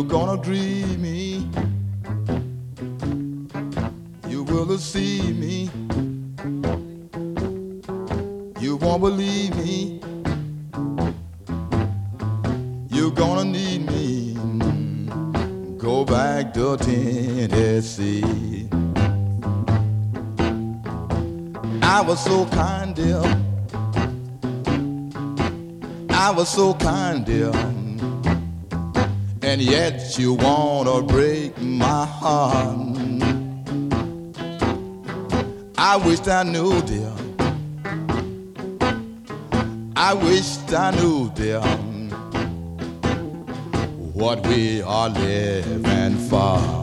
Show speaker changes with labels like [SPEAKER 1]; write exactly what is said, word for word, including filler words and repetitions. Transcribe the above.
[SPEAKER 1] gonna dream me, you will see me, you won't believe me, you're gonna need me. Go back to Tennessee. I was so kind, dear, I was so kind, dear, and yet you wanna break my heart. I wished I knew, dear, I wished I knew, dear, what we are living for.